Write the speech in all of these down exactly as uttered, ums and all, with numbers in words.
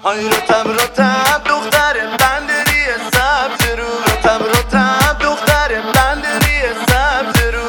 آی رتب رتب دختر بندری سبز رو، رتب رتب دختر بندری سبز رو،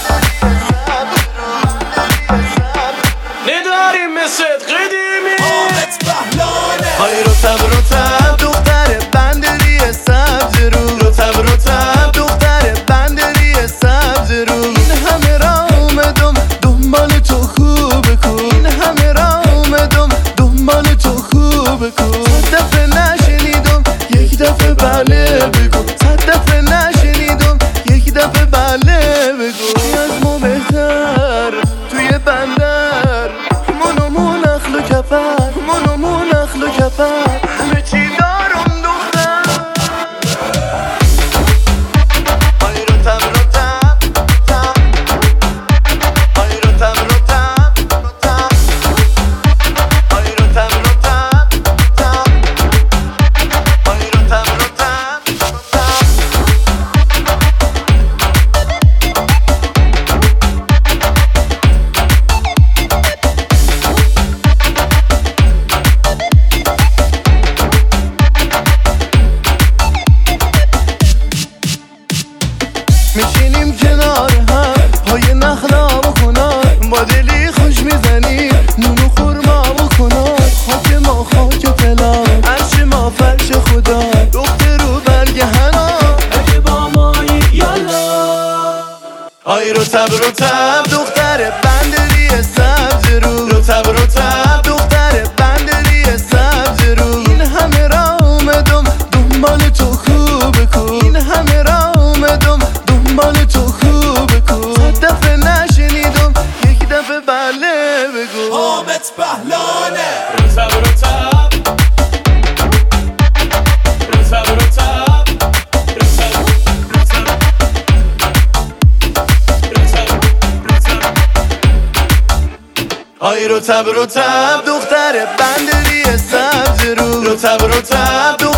نداریم مثل قدیمی حامد بهلانه. آی رتب رتب دختر بندری سبز رو، رتب رتب دختر بندری سبز رو. این همه راه اومدم دنبال تو خوبه کو، این همه راه اومدم دنبال تو خوبه کو. صد دفعه نشنیدم یک دفعه بله بگو، صد دفعه نشنیدم یک دفعه بله بگو. از ما بهتر توی بندر منمون اخل و کفر، منمون اخل و کفر، همه چی دارم دختر. آی رتب رتب رتب، آی رتب رتب رتب، آی رتب رتب رتب، آی رتب رتب رتب. میشینیم کنار هم پای نخلا و کنار، با دلی خوش میزنیم نون و خورما و کنار. خاک ما خاک فلان، عرش ما فرش خدا، دختر رو برگ حنا اگه با مایی یالا. آی رتب رتب دختر بندری سبز رو، رتب رتب دختر بندری سبز رو. این همه راه اومدم دنبال تو خوبه کو، این همه راه اومدم دنبال تو خوبه کو. صد دفعه نشنیدم یک دفعه بله بگو. حامد بهلانه. رتب رتب رتب رتب رتب رتب رتب رتب. آی رتب رتب دختر بندری سبز رو، رتب رتب